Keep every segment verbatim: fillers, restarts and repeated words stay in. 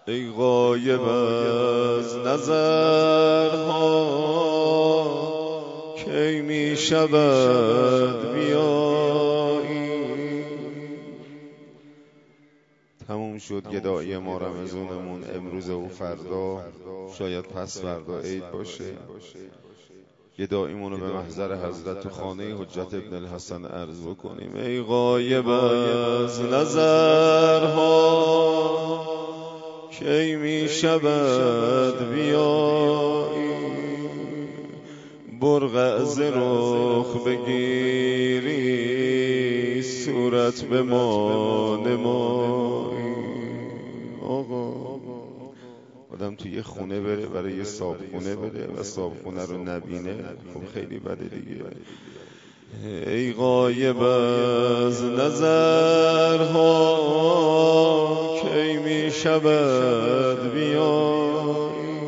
ای غایب از نظرها کی می شود بیایی. تموم شد گدایی ما رمضانمون امروز و فردا، شاید پس فردا عید باشه. گداییمونو به محضر حضرت تو خانه حجت ابن الحسن عرض بکنیم. ای غایب از نظرها کی می شود بیایی. برقع ز رخ بگیری صورت به ما نمایی. آقا آدم توی یه خونه بره برای یه صابخونه بره و صابخونه رو نبینه، خب خیلی بده دیگه. ای غایب از نظرها کی می شود بیایی.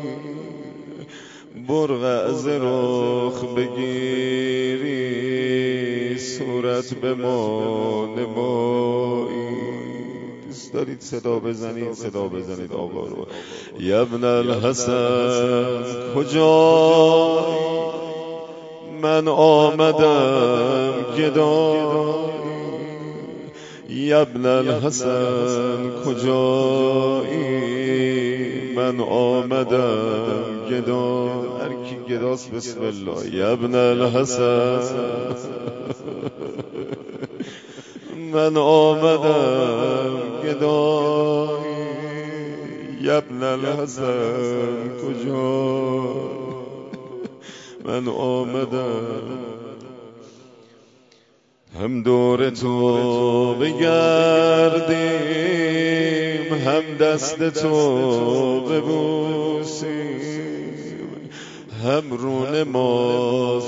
برقع ز رخ بگیری صورت به ما نمایی. دوست دارید صدا بزنید صدا بزنید آقا رو. ابن الحسن کجایی من آمدم گدایی. ابن الحسن کجایی من آمدم گدایی. هر کی گداست بسم الله. ابن الحسن من آمدم گدایی. ابن الحسن کجایی من آمدم. هم دور تو بگردیم هم دست تو ببوسیم، هم رون ما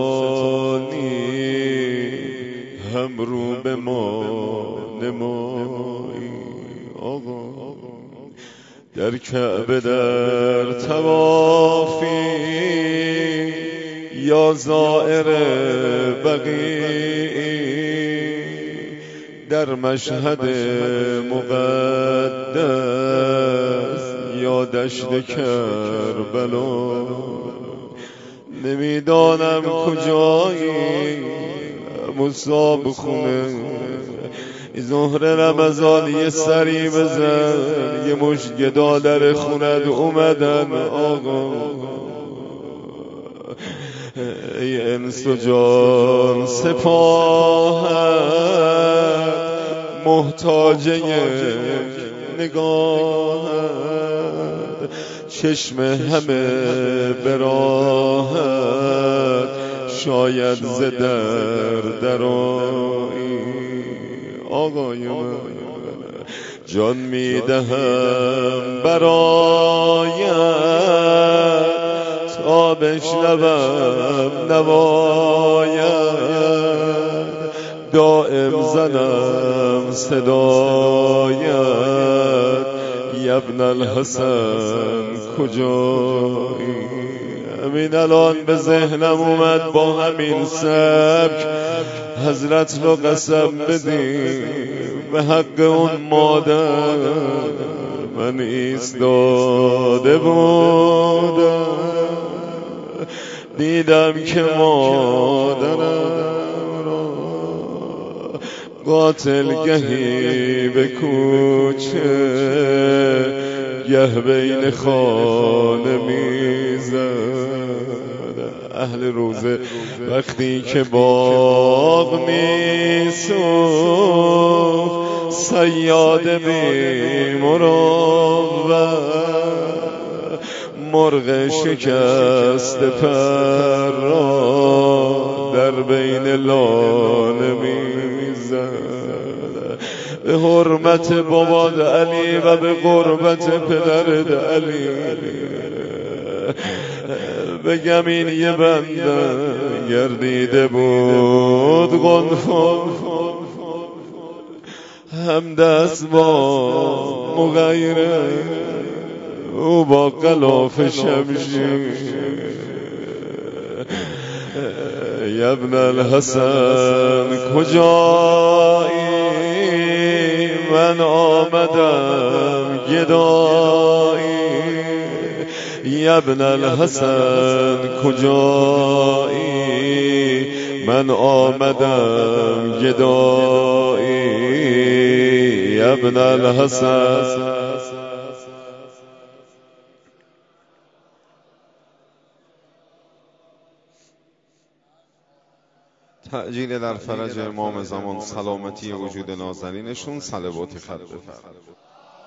ستانی هم رو به ما نمایی. آقا در کعبه در طوافی یا زائر بقیعی، در مشهد مقدس یا دشت کربلا. نمیدانم کجایی مصاب خونه ظهر رمضان یه سری بزن. یه مش گدا در خونت اومدن آقا. ای انس و جان سپاهت محتاج یک نگاهت، چشم همه براهت شاید ز در درایی. آقای من جان میدهم برایت تا بشنوم نوایت، دائم زنم صدایت. ابن الحسن کجایی. همین الان به ذهنم اومد با همین سبک حضرت رو قسم بدیم به حق اون مادر. من ایستاده بودم دیدم که مادرم را قاتل گهی به کوچه گه بین خانه میزد. اهل روزه وقتی که باغ میسوخت صیاد بی مروت، مرغ شکست پر را در بین لانه میزد. به حرمت باباد علی و به قربت پدرت علی بگم این یه بنده گردیده بود غنفان، هم دست با مغیره او با غلاف شمشیر. ابن الحسن کجایی من آمدم گدایی یا ابن الحسن کجایی من آمدم گدایی یا ابن الحسن. تعجیل در فرج امام زمان، سلامتی وجود نازنینشون، صلوات خط بفرمایید.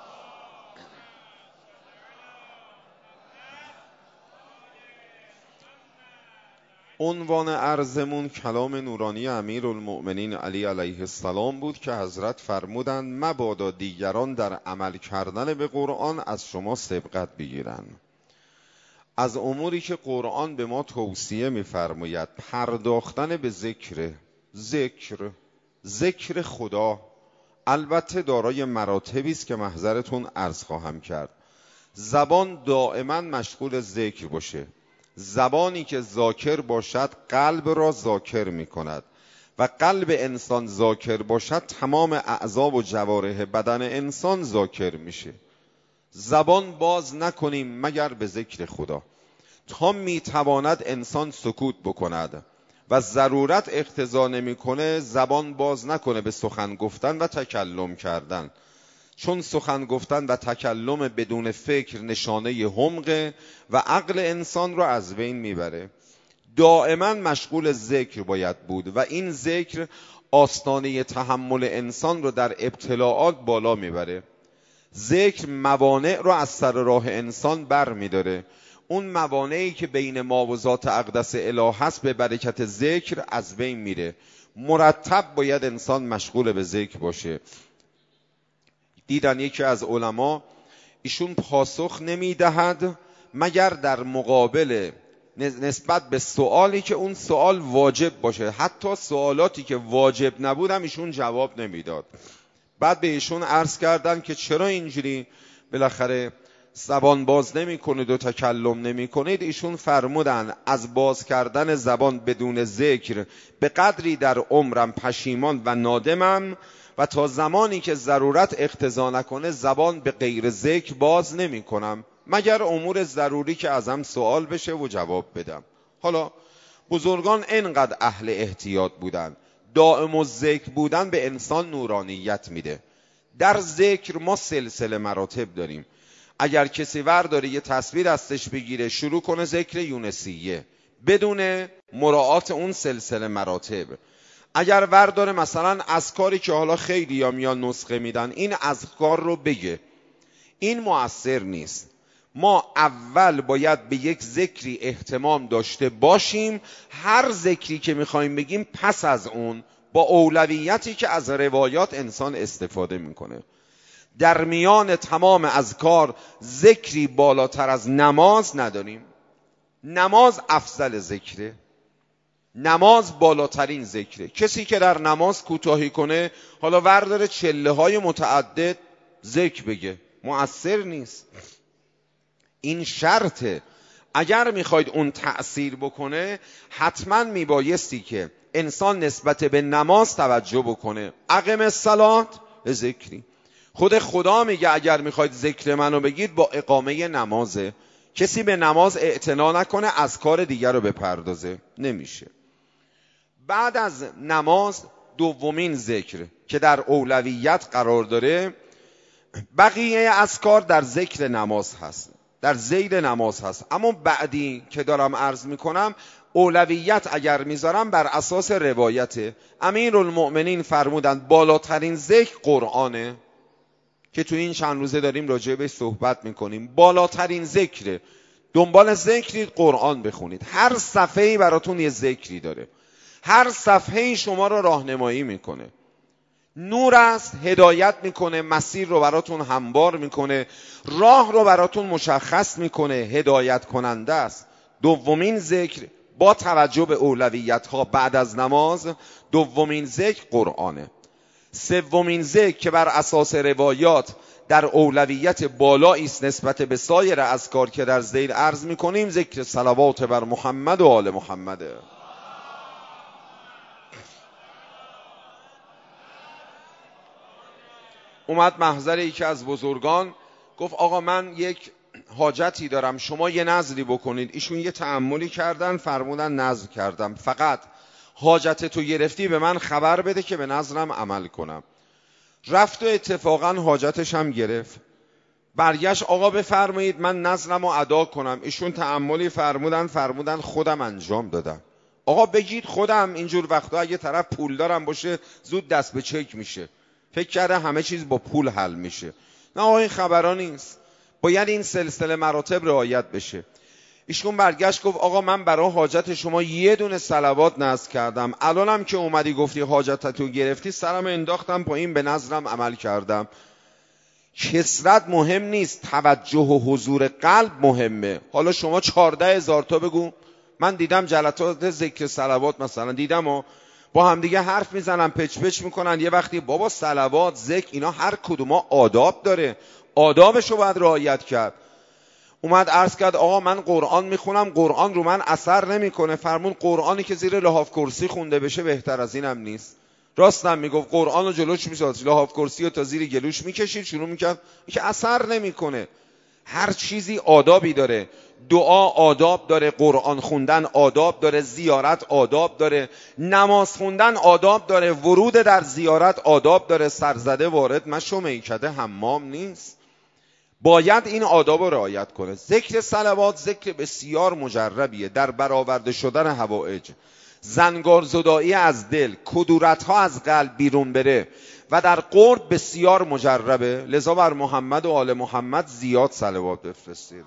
عنوان عرضمون کلام نورانی امیرالمؤمنین علی علیه السلام بود که حضرت فرمودند مبادا دیگران در عمل کردن به قرآن از شما سبقت بگیرند. از اموری که قرآن به ما توصیه می‌فرماید پرداختن به ذکر ذکر ذکر خدا، البته دارای مراتبی است که محضرتون عرض خواهم کرد. زبان دائما مشغول ذکر باشه. زبانی که ذاکر باشد قلب را ذاکر می کند و قلب انسان ذاکر باشد تمام اعضا و جوارح بدن انسان ذاکر میشه. زبان باز نکنیم مگر به ذکر خدا. تا میتواند انسان سکوت بکند و ضرورت اقتضا نمیکنه زبان باز نکنه به سخن گفتن و تکلم کردن، چون سخن گفتن و تکلم بدون فکر نشانه حمق و عقل انسان را از بین میبره. دائما مشغول ذکر باید بود و این ذکر آستانه تحمل انسان رو در ابتلاعات بالا میبره. ذکر موانع رو از سر راه انسان بر میداره. اون موانعی که بین ما و ذات اقدس اله هست به برکت ذکر از بین میره. مرتب باید انسان مشغول به ذکر باشه. دیدن یکی از علما ایشون پاسخ نمیدهد مگر در مقابل نسبت به سوالی که اون سوال واجب باشه. حتی سوالاتی که واجب نبود هم ایشون جواب نمیداد. بعد به ایشون عرض کردن که چرا اینجوری بالاخره زبان باز نمی کنید و تکلم نمی کنید؟ ایشون فرمودن از باز کردن زبان بدون ذکر به قدری در عمرم پشیمان و نادمم و تا زمانی که ضرورت اقتضا نکنه زبان به غیر ذکر باز نمی کنم مگر امور ضروری که ازم سوال بشه و جواب بدم. حالا بزرگان اینقدر اهل احتیاط بودن. دائم و ذکر بودن به انسان نورانیت میده. در ذکر ما سلسله مراتب داریم. اگر کسی ور داره یه تصویر دستش بگیره شروع کنه ذکر یونسیه بدون مراعات اون سلسله مراتب، اگر ور داره مثلا اذکاری که حالا خیلی یا میان نسخه میدن این اذکار رو بگه، این مؤثر نیست. ما اول باید به یک ذکری اهتمام داشته باشیم. هر ذکری که میخوایم بگیم پس از اون با اولویتی که از روایات انسان استفاده میکنه. در میان تمام اذکار ذکری بالاتر از نماز نداریم. نماز افضل ذکره. نماز بالاترین ذکره. کسی که در نماز کوتاهی کنه حالا ورداره چله های متعدد ذکر بگه مؤثر نیست. این شرطه. اگر میخواید اون تأثیر بکنه حتما میبایستی که انسان نسبت به نماز توجه بکنه. اقم الصلاة به ذکری. خود خدا میگه اگر میخواید ذکر منو بگید با اقامه نمازه. کسی به نماز اعتنا نکنه از کار دیگر رو بپردازه نمیشه. بعد از نماز دومین ذکر که در اولویت قرار داره، بقیه اذکار در ذکر نماز هست، در ذیل نماز هست. اما بعدی که دارم عرض میکنم اولویت اگر میذارم بر اساس روایت امیرالمؤمنین فرمودند بالاترین ذکر قرآنه که تو این چند روزه داریم راجع بهش صحبت میکنیم. بالاترین ذکره. دنبال ذکری قرآن بخونید. هر صفحه‌ای براتون یه ذکری داره. هر صفحه‌ای شما رو راهنمایی میکنه. نور است، هدایت میکنه، مسیر رو براتون هموار میکنه، راه رو براتون مشخص میکنه، هدایت کننده است. دومین ذکر با توجه به اولویت ها بعد از نماز دومین ذکر قرآنه. سومین ذکر که بر اساس روایات در اولویت بالایی است نسبت به سایر اذکار که در ذیل عرض میکنیم ذکر صلوات بر محمد و آل محمده. اومد محضر یکی از بزرگان گفت آقا من یک حاجتی دارم، شما یه نذری بکنید. ایشون یه تأملی کردن، فرمودن نذر کردم، فقط حاجت تو گرفتی به من خبر بده که به نذرم عمل کنم. رفت و اتفاقا حاجتش هم گرفت. برگشت آقا بفرمایید من نذرم رو ادا کنم. ایشون تأملی فرمودن فرمودن خودم انجام دادم. آقا بگید خودم. اینجور وقتا اگه طرف پول دارم باشه زود دست به چک میشه، فکر کرده همه چیز با پول حل میشه. نه آقا این خبران نیست، باید این سلسله مراتب رعایت بشه. ایشون برگشت گفت آقا من برای حاجت شما یه دونه صلوات نذر کردم، الانم که اومدی گفتی حاجتتو گرفتی سرم انداختم پایین به نذرم عمل کردم. کثرت مهم نیست، توجه و حضور قلب مهمه. حالا شما چهارده هزار تا بگو. من دیدم جلسات ذکر صلوات مثلا دیدم و با هم دیگه حرف میزنن، پچ پچ میکنن. یه وقتی بابا صلوات ذکر اینا هر کدوم آداب داره، آدابشو باید رعایت کرد. اومد عرض کرد آقا من قرآن میخونم، قرآن رو من اثر نمیکنه. فرمون قرآنی که زیر لحاف کرسی خونده بشه بهتر از اینم نیست. راستم میگفت قرآن رو جلوش میساد، لحاف کرسی رو تا زیر گلوش میکشید، شروع میکرد که اثر نمیکنه. هر چیزی آدابی داره. دعا آداب داره، قرآن خوندن آداب داره، زیارت آداب داره، نماز خوندن آداب داره، ورود در زیارت آداب داره. سرزده وارد مشو، میکده حمام نیست. باید این آداب رو رعایت کنه. ذکر صلوات ذکر بسیار مجربیه در برآورده شدن حوائج، زنگار زدایی از دل، کدورت ها از قلب بیرون بره و در قرب بسیار مجربه. لذا بر محمد و آل محمد زیاد صلوات بفرستید.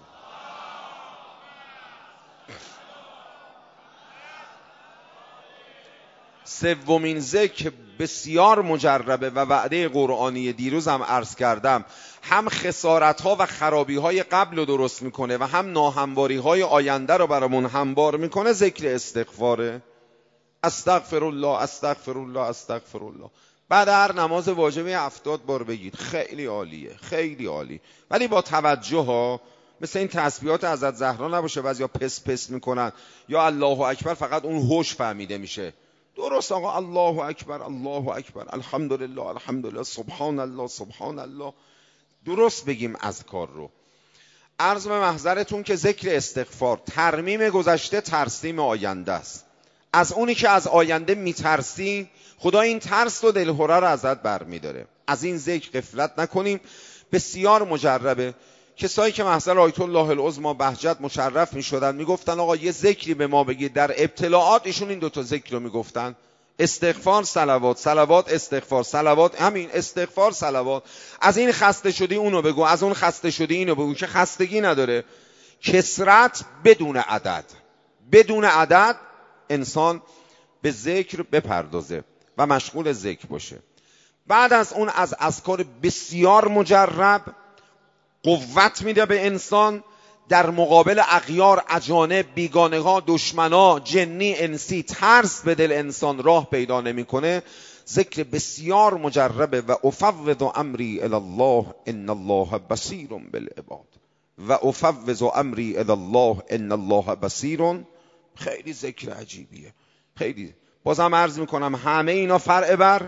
سومین ذکر بسیار مجربه و وعده قرآنی دیروز هم عرض کردم، هم خسارت ها و خرابی های قبل رو درست میکنه و هم ناهمواری های آینده رو برامون هموار میکنه. ذکر استغفاره. استغفر الله استغفر الله استغفر الله. بعد هر نماز واجبی هفتاد بار بگید. خیلی عالیه، خیلی عالی، ولی با توجه ها. مثل این تسبیحات حضرت زهرا نباشه بعضیا پس پس میکنن یا الله اکبر فقط اون هوش فهمیده میشه. درست آقا الله اکبر الله اکبر الحمدلله الحمدلله سبحان الله سبحان الله. درست بگیم اذکار رو. عرض به محضرتون که ذکر استغفار ترمیم گذشته، ترسیم آینده است. از اونی که از آینده میترسی خدا این ترس و دلهره رو ازت برمیداره. از این ذکر غفلت نکنیم. بسیار مجربه. کسایی که محضر آیت الله العظمی بهجت مشرف میشدن میگفتن آقا یه ذکری به ما بگید. در ابتلاعات ایشون این دوتا ذکر رو میگفتن: استغفار صلوات، صلوات استغفار، صلوات همین استغفار صلوات. از این خسته شدی اونو بگو، از اون خسته شدی اینو بگو، که خستگی نداره. کثرت بدون عدد، بدون عدد انسان به ذکر بپردازه و مشغول ذکر باشه. بعد از اون از اذکار بسیار مجرب قوت میده به انسان در مقابل اغیار، اجانب، بیگانگان، دشمنا، جنی، انسی. ترس به دل انسان راه پیدا نمیکنه. ذکر بسیار مجربه. و افوض امری الی الله ان الله بصیر بالعباد. و افوض امری الی الله ان الله بصیر. خیلی ذکر عجیبیه، خیلی. بازم عرض میکنم همه اینا فرع بر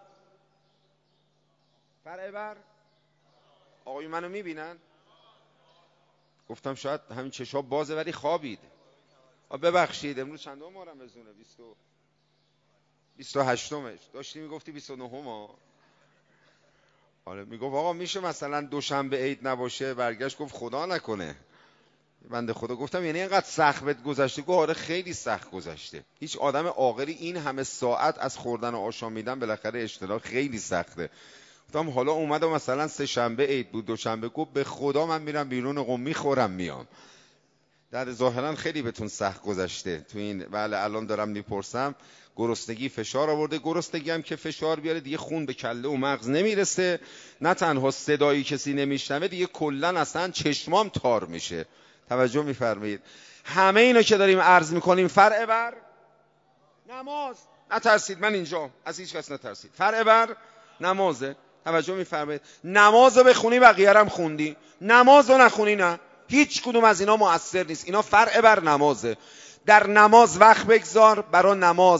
فرع بر آقای منو میبینن؟ گفتم شاید همین چشا بازه ولی خوابید. ببخشید امروز چندم مارم بزونه؟ بیست و هشتمش داشتی میگفتی بیست و نهم. آره میگفت آقا میشه مثلا دوشنبه عید نباشه؟ برگشت گفت خدا نکنه. بنده خدا گفتم یعنی اینقدر سخت بهت گذشته؟ گفت آره خیلی سخت گذشته. هیچ آدم عاقلی این همه ساعت از خوردن و آشامیدن بالاخره اشتراک خیلی سخته. گفتم حالا اومدم مثلا سه شنبه عید بود، دوشنبه گفت به خدا من میرم بیرون قم میخورم میام. در ظاهرا خیلی بهتون سخت گذشته تو این. بله الان دارم میپرسم. گرسنگی فشار آورده. گرسنگی هم که فشار بیاره دیگه خون به کله و مغز نمیرسه. نه تنها صدایی کسی نمیشنوه، دیگه کلا اصلا چشمام تار میشه. توجه میفرمایید؟ همه اینا که داریم عرض میکنیم فرع بر نماز. نترسید، من اینجا از هیچ کس نترسید. فرع بر نمازه. توجه میفرمایید؟ نمازو بخونی بقیه هم خوندی، نمازو نخونی نه. هیچ کدوم از اینا مؤثر نیست. اینا فرع بر نمازه. در نماز وقت بگذار، برای نماز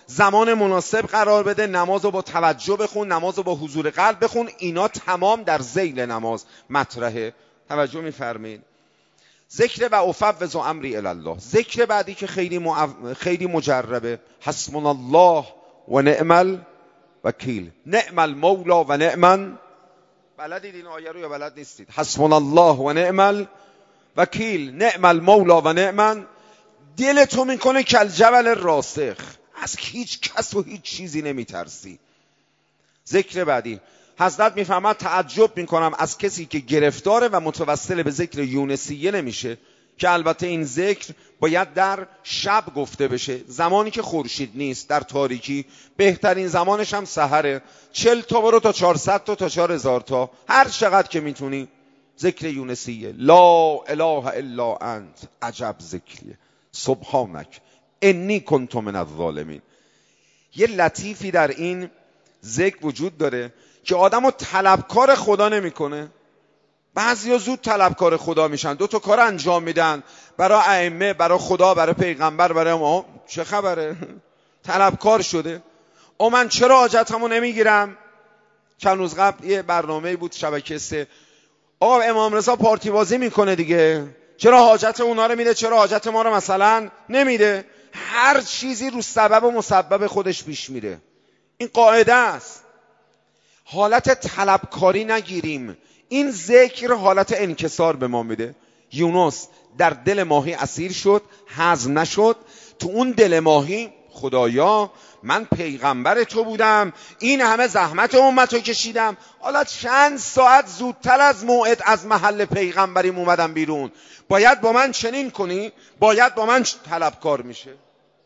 زمان مناسب قرار بده، نماز رو با توجه بخون، نماز رو با حضور قلب بخون. اینا تمام در ذیل نماز مطرحه. توجه می‌فرمایید. ذکر و افوض امری الی الله. ذکر بعدی که خیلی معو... خیلی مجربه، حسبنا الله و نعم الوکیل. نعم المولا و نعم. بلدید این آیه رو یا بلد نیستید؟ حسبنا الله و نعم الوکیل، نعم المولا و نعم. دل تو میکنه کل جبل راسخ، از هیچ کس و هیچ چیزی نمیترسی. ذکر بعدی حضرت میفهمد تعجب میکنم از کسی که گرفتاره و متوسل به ذکر یونسیه نمیشه، که البته این ذکر باید در شب گفته بشه، زمانی که خورشید نیست، در تاریکی. بهترین زمانش هم سحره. چل تا برو تا چهارصد تا تا چهار هزار تا، هر چقدر که میتونی. ذکر یونسیه، لا اله الا انت، عجب ذکریه، سبحانک انی کنت من الظالمین. یه لطیفی در این ذکر وجود داره که آدمو طلبکار خدا نمیکنه. بعضیا زود طلبکار خدا میشن، دو تا کار انجام میدن برای ائمه، برای خدا، برای پیغمبر، برای ما. چه خبره؟ طلبکار شده. او من چرا حاجتمو نمیگیرم؟ چند روز قبل یه برنامه بود شبکه سه، آقا امام رضا پارتی بازی میکنه دیگه، چرا حاجت اونا رو میده، چرا حاجت ما رو مثلا نمیده؟ هر چیزی رو سبب و مسبب خودش پیش میره. این قاعده است. حالت طلبکاری نگیریم. این ذکر حالت انکسار به ما میده. یونس در دل ماهی اسیر شد، هضم نشد. تو اون دل ماهی خدایا من پیغمبر تو بودم، این همه زحمت امت رو کشیدم، حالا چند ساعت زودتر از موعد از محل پیغمبریم اومدم بیرون، باید با من چنین کنی، باید با من طلبکار میشه.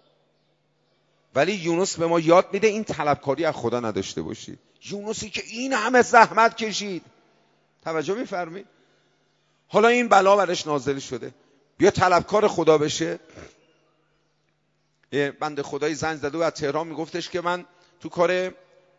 ولی یونس به ما یاد میده این طلبکاری از خدا نداشته باشی. یونسی که این همه زحمت کشید. توجه میفرمید؟ حالا این بلا برش نازل شده، بیا طلبکار خدا بشه. یه بنده خدایی زنگ زده و از تهران میگفتش که من تو کار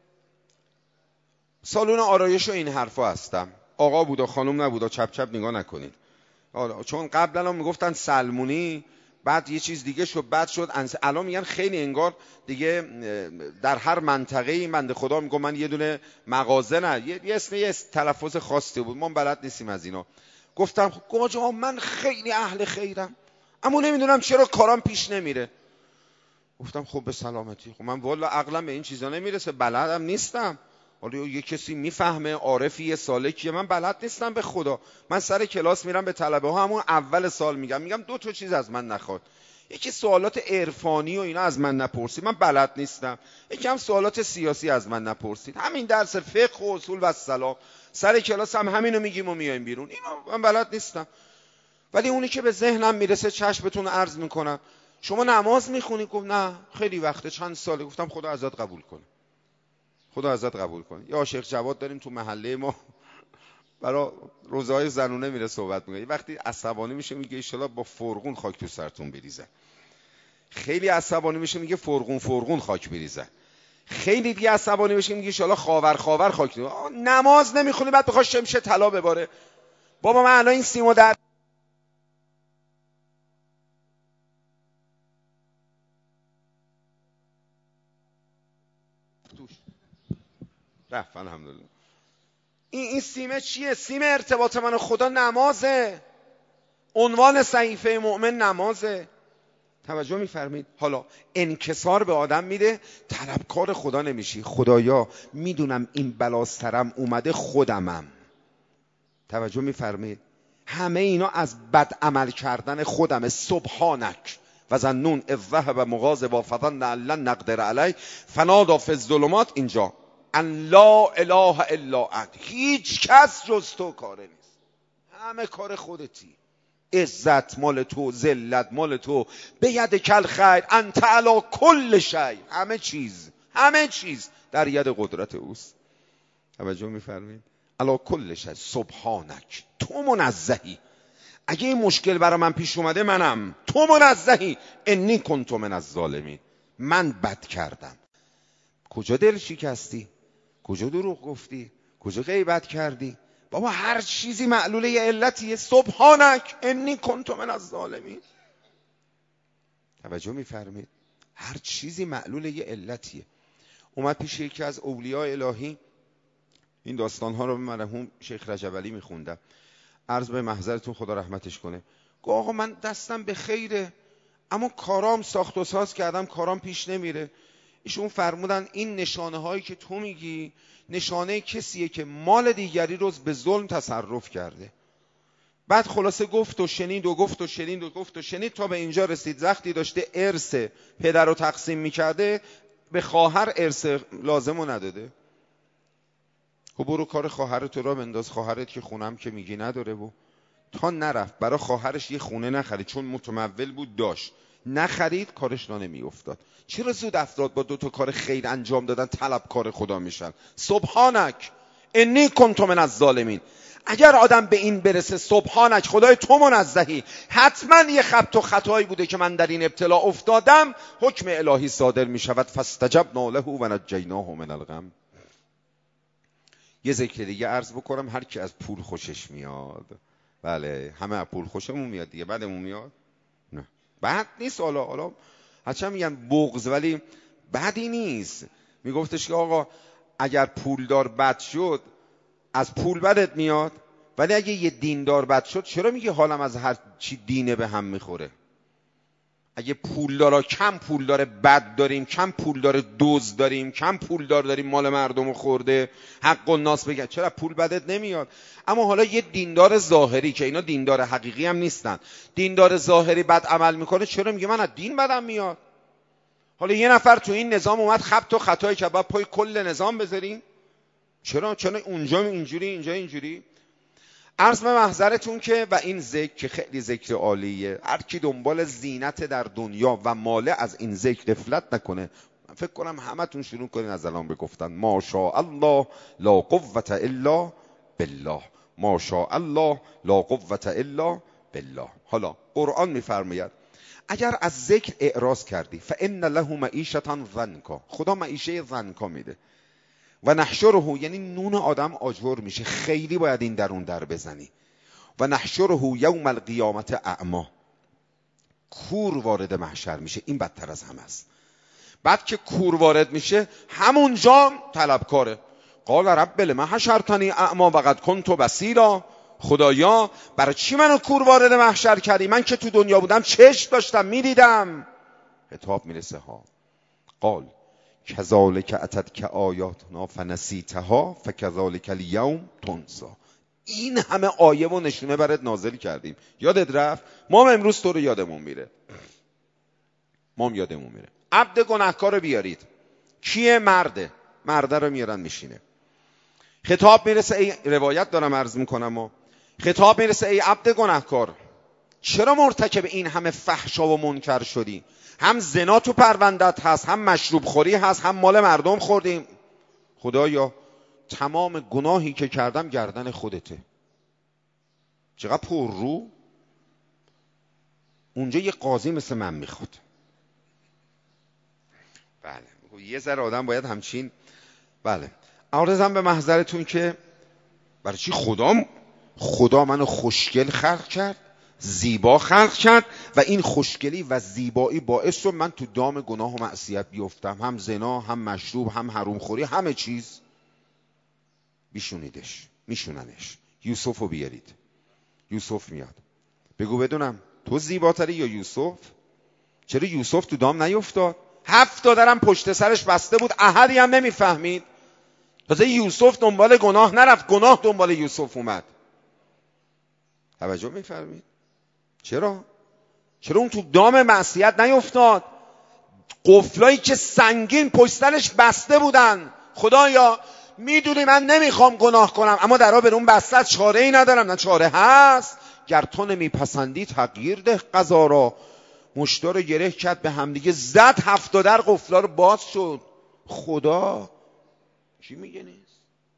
سالن آرایش و این حرفا هستم. آقا بود و خانم نبود و چپ چپ نگاه نکنید. چون قبلا هم میگفتن سلمونی، بعد یه چیز دیگه شد، بعد شد انس... الان میگن خیلی انگار دیگه در هر منطقه این بنده خدا میگه من یه دونه مغازه نه، یه اسم یه تلفظ خاصی بود، ما بلد نیستیم از اینا. گفتم آقا من خیلی اهل خیرم اما نمیدونم چرا کارام پیش نمیره. گفتم خب به سلامتی. خب من والا عقلم به این چیزا نمیرسه، بلدم نیستم. حالا یه کسی میفهمه، عارفی، سالکیه، من بلد نیستم به خدا. من سر کلاس میرم به طلبه ها همون اول سال میگم میگم دو تا چیز از من نخواد، یکی سوالات عرفانی و اینا از من نپرسید، من بلد نیستم. یکی هم سوالات سیاسی از من نپرسید. همین درس فقه و اصول و سلام سر کلاس هم همینو میگیم و میایم بیرون. اینا من بلد نیستم. ولی اونی که به ذهنم میرسه چشمتون عرض میکنم. شما نماز میخونی؟ گفت نه خیلی وقته، چند ساله. گفتم خدا ازت قبول کنه، خدا ازت قبول کنه. یا شیخ جواد داریم تو محله ما برای روزهای زنونه میره صحبت میکنه، وقتی عصبانی میشه میگه ان شاءالله با فرغون خاک تو سرتون بریزه. خیلی عصبانی میشه میگه فرغون فرغون خاک بریزه. خیلی دیگه عصبانی میشه میگه ان شاءالله خاور خاور خاک تو. نماز نمیخونی بعد بخواد شمشه طلا بباره. بابا من الان این سیمو در رفت الحمدلله. این این سیمه چیه؟ سیم ارتباط من و خدا نمازه. عنوان صحیفه مؤمن نمازه. توجه میفرمید؟ حالا انکسار به آدم میده، طلبکار خدا نمیشی. خدایا میدونم این بلا سرم اومده، خودمم. توجه میفرمید؟ همه اینا از بد عمل کردن خودمه. سبحانک و ظنون اذ ذهب مغاضبا فظن ان لن نقدر علیه فنادی فی الظلمات. اینجا ان لا اله الا انت، هیچ کس جز تو کاره نیست، همه کار خودتی. عزت مال تو، ذلت مال تو، به ید کل خیر انت علی کل شیء، همه چیز همه چیز در ید قدرت اوست. توجه میفرمایید؟ علی کل شیء سبحانک، تو منزهی. اگه این مشکل برای من پیش اومده منم، تو منزهی. انی کنت من الظالمین، من بد کردم. کجا دل شکستی؟ کجا دروغ گفتی؟ کجا غیبت کردی؟ بابا هر چیزی معلوله علتیه. سبحانک انی کنت من الظالمین. توجه میفرمید؟ هر چیزی معلول یه علتیه. اومد پیش یکی از اولیاء الهی، این داستانها رو به مرحوم شیخ رجب علی میخوندم، عرض به محضرتون خدا رحمتش کنه. گفت آقا من دستم به خیره، اما کارام ساخت و ساز کردم، کارام پیش نمیره. ایشون فرمودن این نشانه هایی که تو میگی نشانه کسیه که مال دیگری رو به ظلم تصرف کرده. بعد خلاصه گفت و شنید و گفت و شنید و گفت و شنید تا به اینجا رسید. وقتی داشته ارث پدر رو تقسیم میکرده به خواهر ارث لازم رو نداده. خب برو کار خواهرت رو را بنداز، خواهرت که خونم که میگی نداره. و تا نرفت برای خواهرش یه خونه نخرید، چون متمول بود داشت، نخرید، کارش را نمی افتاد. چرا زود افراد با دو تا کار خیر انجام دادن طلبکار خدا میشن؟ سبحانک انی کنت من الظالمین. اگر آدم به این برسه سبحانک خدای تو منزهی، حتما یه خبط و خطایی بوده که من در این ابتلا افتادم، حکم الهی صادر می شود فاستجبنا له و نجیناه من الغم. یه ذکر دیگه عرض بکنم. هر کی از پول خوشش میاد، بله همه از پول خوشمون میاد دیگه، بعدمون میاد؟ نه بد نیست. حالا حالا هرچند میگن بغض، ولی بدی نیست. میگفتش که آقا اگر پولدار بد شد از پول بدت میاد، ولی اگه یه دیندار بد شد چرا میگه حالم از هر چی دینه به هم میخوره؟ اگه پولدارا کم پولدار بد داریم، کم پولدار دوز داریم، کم پولدار داریم مال مردم خورده، حق الناس بگن، چرا پول بدت نمیاد؟ اما حالا یه دیندار ظاهری که اینا دیندار حقیقی هم نیستن، دیندار ظاهری بد عمل میکنه، چرا میگه من از دین بدم میاد؟ حالا یه نفر تو این نظام اومد خبط و خطایی که باید پای کل نظام بذاریم، چرا چرا اونجا اینجوری اینجا اینجوری؟ عرض به محضرتون که و این ذکر که خیلی ذکر عالیه، هر کی دنبال زینت در دنیا و ماله از این ذکر غفلت نکنه. فکر کنم همتون شروع کنین از الان بگفتن ماشاء الله لا قوة الا بالله، ماشاء الله لا قوة الا بالله. حالا قرآن میفرماید اگر از ذکر اعراض کردی فان له معیشة ضنکا، خدا معیشه ضنکا میده. و نحشره، یعنی نون آدم آجر میشه، خیلی باید این درون در بزنی. و نحشره یوم القیامت اعما، کور وارد محشر میشه، این بدتر از همه است. بعد که کور وارد میشه همونجا طلبکاره. قال رب لما حشرتنی اعما وقد کنت بصیرا، خدایا برای چی منو کور وارد محشر کردی؟ من که تو دنیا بودم چشم داشتم میدیدم. خطاب میرسه ها. قال کذالک اتتک آیاتنا فنسیتها فکذالک الیوم تنسی. این همه آیه و نشونه برات نازل کردیم، یادت رفت؟ ما هم امروز تو رو یادمون میره، ما هم یادمون میره. عبد گناهکار رو بیارید. کیه؟ مرده. مرده رو میارن میشینه. خطاب میرسه، ای روایت دارم عرض میکنم و خطاب میرسه ای عبد گناهکار، چرا مرتکب این همه فحشا و منکر شدی؟ هم زنا تو پروندت هست، هم مشروب خوری هست، هم مال مردم خوردیم. خدایا تمام گناهی که کردم گردن خودته. چقدر پر رو. اونجا یه قاضی مثل من میخواد. بله یه ذره آدم باید همچین. بله عرضم به محضرتون که برای چی خدا خدا منو خوشگل خلق کرد، زیبا خلق کرد، و این خوشگلی و زیبایی باعث شد من تو دام گناه و معصیت بیفتم، هم زنا، هم مشروب، هم حروم خوری، همه چیز. بیشونیدش، میشوننش. یوسف رو بیارید. یوسف میاد. بگو بدونم تو زیباتری یا یوسف؟ چرا یوسف تو دام نیفتاد؟ هفت دادرم پشت سرش بسته بود، احدی هم نمیفهمید. تازه یوسف دنبال گناه نرفت، گناه دنبال یوسف اومد. توجه میفرمید؟ چرا؟ چرا اون تو دام معصیت نیفتاد؟ قفلایی که سنگین پشت سرش بسته بودن. خدایا میدونی من نمیخوام گناه کنم، اما درها به اون بسته، چاره ای ندارم. نه چاره هست، گر تو نمیپسندی تغییر ده قضا را. مشتا رو گره کرد به همدیگه، زد هفت در قفلا رو باز شد. خدا چی میگه نیست؟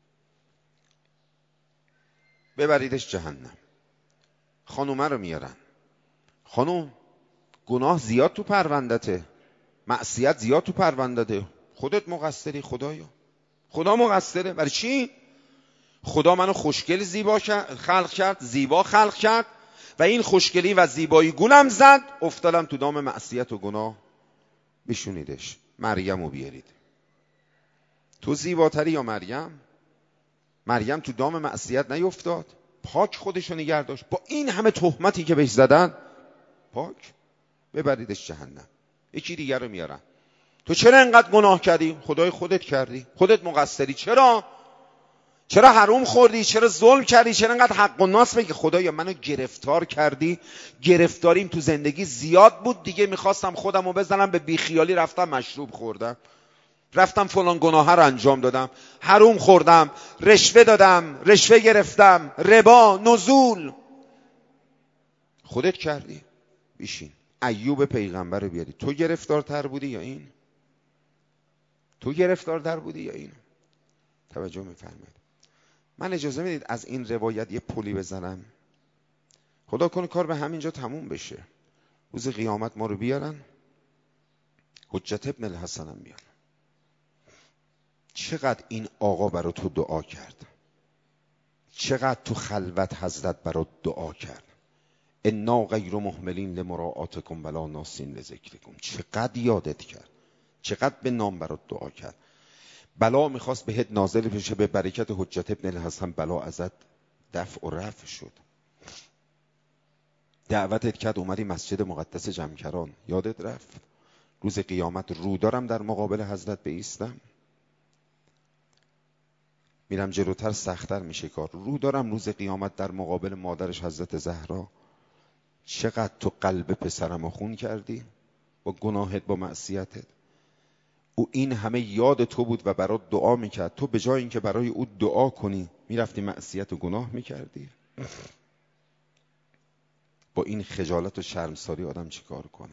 ببریدش جهنم. خانومه رو میارن. خانوم گناه زیاد تو پروندته، معصیت زیاد تو پروندته، خودت مقصری. خدایا خدا مقصره. برای چی؟ خدا منو خوشگل زیبا خلق کرد، زیبا خلق کرد، و این خوشگلی و زیبایی گولم زد، افتادم تو دام معصیت و گناه. بشونیدش. مریم رو بیارید. تو زیباتری یا مریم؟ مریم تو دام معصیت نیفتاد، پاک خودشو نگه داشت. با این همه تهمتی که بهش زدن پاک. ببریدش جهنم. یکی دیگر رو میارن. تو چرا انقدر گناه کردی؟ خدای خودت کردی، خودت مقصری. چرا؟ چرا حرام خوردی؟ چرا ظلم کردی؟ چرا انقدر حق و ناس بگی؟ خدایا منو گرفتار کردی. گرفتاریم تو زندگی زیاد بود دیگه، میخواستم خودم رو بزنم به بیخیالی، رفتم مشروب خوردم، رفتم فلان گناه رو انجام دادم، حرام خوردم، رشوه دادم، رشوه گرفتم، ربا، نزول. خودت کردی. بیشین. ایوب پیغمبر رو بیاری. تو گرفتارتر بودی یا این؟ تو گرفتارتر بودی یا این؟ توجه میفرمایید. من اجازه میدید از این روایت یه پلی بزنم؟ خدا کنه کار به همینجا تموم بشه. روز قیامت ما رو بیارن، حجت ابن الحسن هم بیان. چقدر این آقا برای تو دعا کرد، چقدر تو خلوت حضرت برای دعا کرد. انا غیر مهملین لمراعاتکم ولا ناسین لذکرکم. چقدر یادت کرد، چقدر به نام برات دعا کرد. بلا میخواست بهت نازل بشه، به برکت حجت ابن الحسن بلا ازت دفع و رفع شد. دعوتت کرد اومدی مسجد مقدس جمکران، یادت رفت. روز قیامت رو دارم در مقابل حضرت بایستم، میرم جلوتر سخت‌تر میشه کار. رو دارم روز قیامت در مقابل مادرش حضرت زهرا. چقدر تو قلب پسرمو خون کردی با گناهت، با معصیتت. او این همه یاد تو بود و برات دعا میکرد، تو به جای اینکه برای او دعا کنی میرفتی معصیت و گناه میکردی. با این خجالت و شرمساری آدم چی کار کنه؟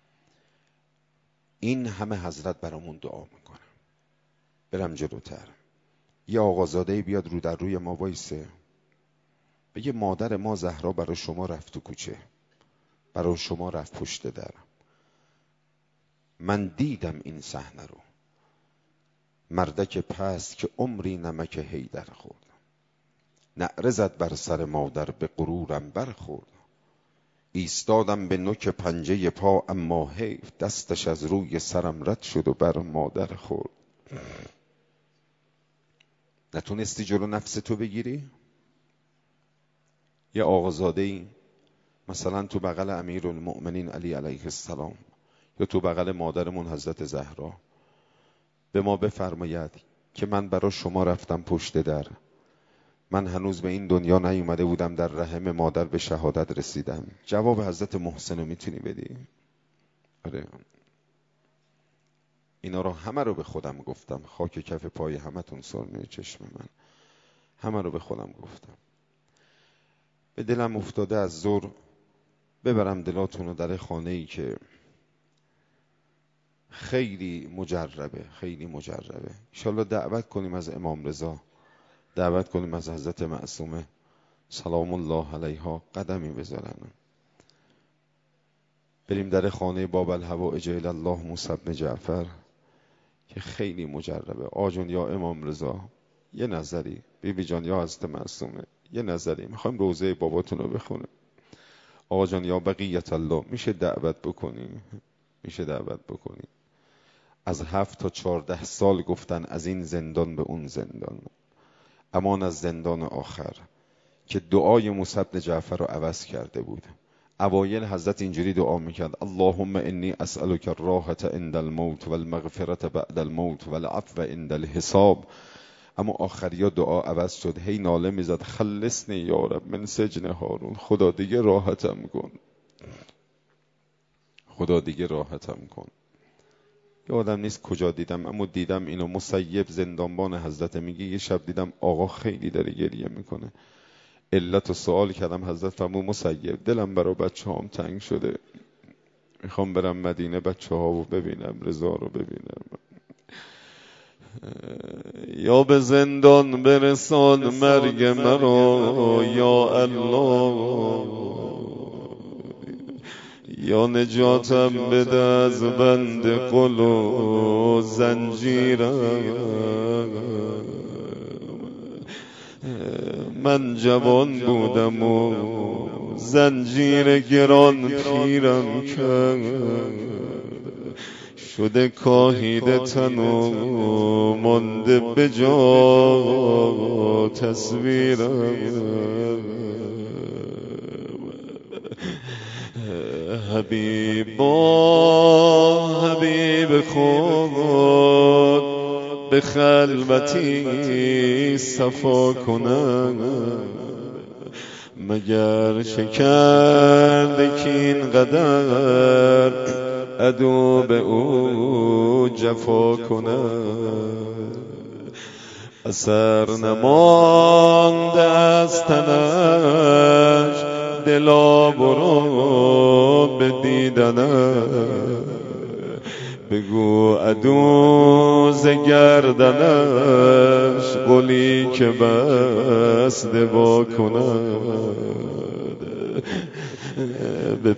این همه حضرت برامون دعا میکنه. برم جلوتر. یه آقازاده بیاد رو در روی ما وایسه، بگه مادر ما زهرا برای شما رفت تو کوچه، برای شما رفت پشت در. من دیدم این صحنه رو، مردک پست که عمری نمک حیدر خورد، نعره زد بر سر مادر به غرورم برخورد. ایستادم به نوک پنجه پا اما حیف، دستش از روی سرم رد شد و بر مادر خورد. نتونستی جلو نفس تو بگیری؟ یه آقازاده‌ای مثلا تو بغل امیرالمؤمنین علی علیه السلام یا تو بغل مادرمون حضرت زهرا به ما بفرماید که من برای شما رفتم پشت در، من هنوز به این دنیا نیومده بودم، در رحم مادر به شهادت رسیدم. جواب حضرت محسن رو میتونی بدی؟ آره. اینا رو همه رو به خودم گفتم، خاک کف پای همه تون سرمه چشم من، همه رو به خودم گفتم. به دلم افتاده از زور ببرم دلاتون رو در خانه‌ای که خیلی مجربه، خیلی مجربه. انشالله دعوت کنیم از امام رضا، دعوت کنیم از حضرت معصومه سلام الله علیها قدمی بذارن. بریم در خانه باب الحوائج الی الله موسی بن جعفر که خیلی مجربه. آجون یا امام رضا یه نظری، بی بی جان یا حضرت معصومه یه نظری، میخوایم روزه باباتون رو بخونیم. آقا جان یا بقیت الله میشه دعوت بکنیم؟ میشه دعوت بکنیم؟ از هفت تا چارده سال گفتن از این زندان به اون زندان، امان از زندان آخر که دعای موسی بن جعفر رو عوض کرده بود. اوایل حضرت اینجوری دعا میکرد اللهم انی اسألک الراحة عند الموت والمغفرة بعد الموت والعفو عند الحساب، اما آخریا دعا عوض شد، هی ناله میزد خلصنی یا رب من سجن هارون، خدا دیگه راحتم کن، خدا دیگه راحتم کن. یادم نیست کجا دیدم، اما دیدم اینو مسیب زندانبان حضرت میگه یه شب دیدم آقا خیلی داره گریه میکنه. علت و سوال کردم، حضرت فرمود مسیب دلم برای بچه هام تنگ شده، میخوام برم مدینه بچه ها رو ببینم، رضا رو ببینم. یا به زندان برسان مرگ مرا یا الله، یا نجاتم بده از بند قل و زنجیرم. من جوان بودم و زنجیر گران پیرم کرد، شده کاهیده تن و مانده به جا تصویرم. حبیب با حبیب خود به خلوتی صفا کنم، مگر شکرده که این قدر عدو به او جفا کنم. اثر نمانده از تنش دلا برو به دیدنش، بگو عدو ز گردنش قولی که بسته وا کند. به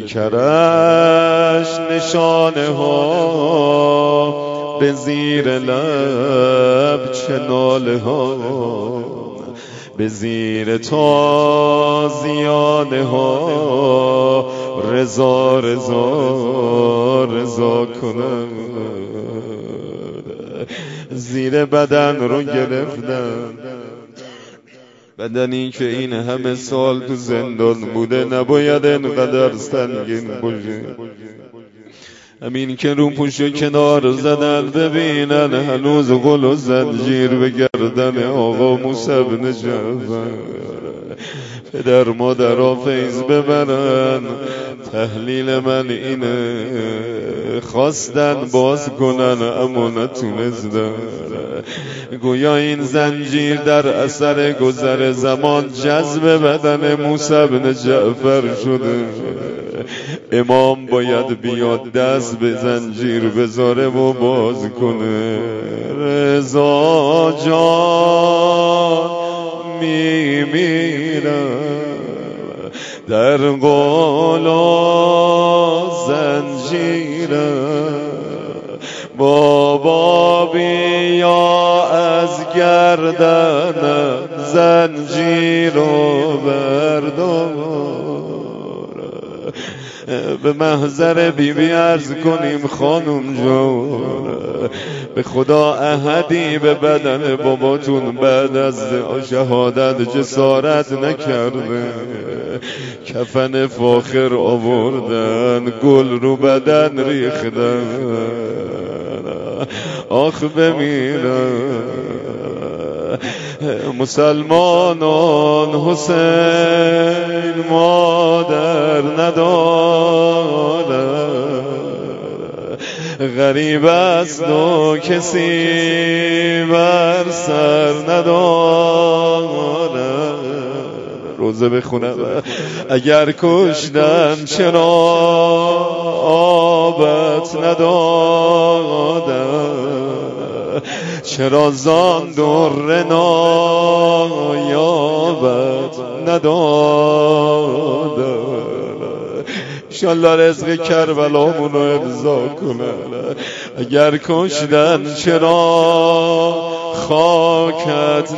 پیکرش نشانه ها، به زیر لب چه ناله ها، به زیر تازیانه ها رضا رضا رضا کنم. زیر بدن رو گرفتم، بدنی که این همه سال تو زندان بوده نباید اینقدر سنگین باشه. همین که رو پوشو کنار زدن ببینن هنوز غل و زنجیر به گردن آقا موسی بن جعفر. پدر مادرها فیض ببرن، تحلیل من اینه خواستن باز کنن اما نتونستن. گویا این زنجیر در اثر گذر زمان جذب بدن موسی بن جعفر شده. امام باید بیاد دست به زنجیر بذاره و باز کنه. رضا جان میمیرم در قلا زنجیرم، بابا بیا از گردنم زنجیر رو بردار. به محضر بی بی عرض کنیم خانم جان، به خدا احدی به بدن باباتون بعد از شهادت جسارت نکرده. کفن فاخر آوردن، گل رو بدن ریختن، آخ بمیرن مسلمانان. حسین مادر ندارد، غریب است و کسی بر سر ندارد. روزه بخونم اگر کشتن چرا آبت ندادن، چرا زان در نایابت ندادن. انشالله رزق کربلامون رو امضا کنن. اگر کشتن چرا خاکت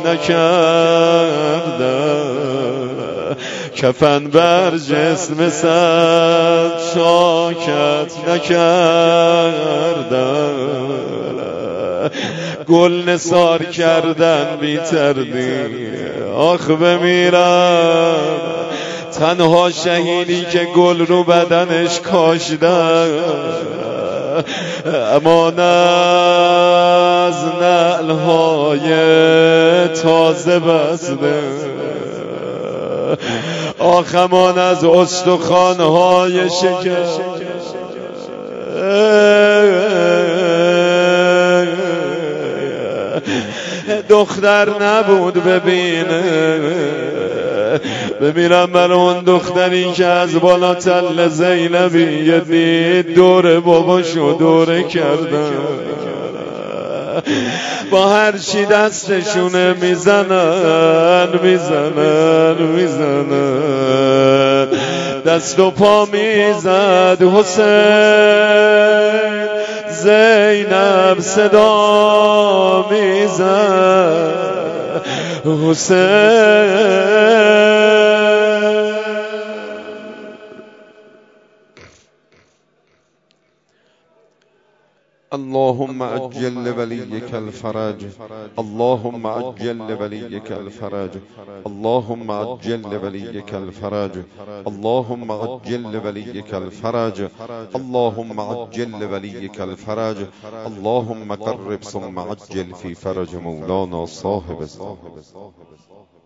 نکردن، کفن بر جسم صد شاکت نکردن. گل نثار کردن بی تردید، آخ بمیرم تنها شهیدی که گل رو بدنش کاشتن. امان از نعلهای تازه بسته، آخ امان از استخوان‌های شکر. دختر نبود ببینه، ببینم من اون دختری که از بالا تل زینبی دید دور باباشو دوره کردن. با هر چی دستشونه میزنن میزنن میزنن، دست و پا میزد حسین، زینب صدا میزد حسین. اللهم عجل لوليك الفرج، اللهم عجل لوليك الفرج، اللهم عجل لوليك الفرج، اللهم عجل لوليك الفرج، اللهم عجل لوليك الفرج، اللهم قرب ثم عجل في فرج مولانا صاحب الصاحب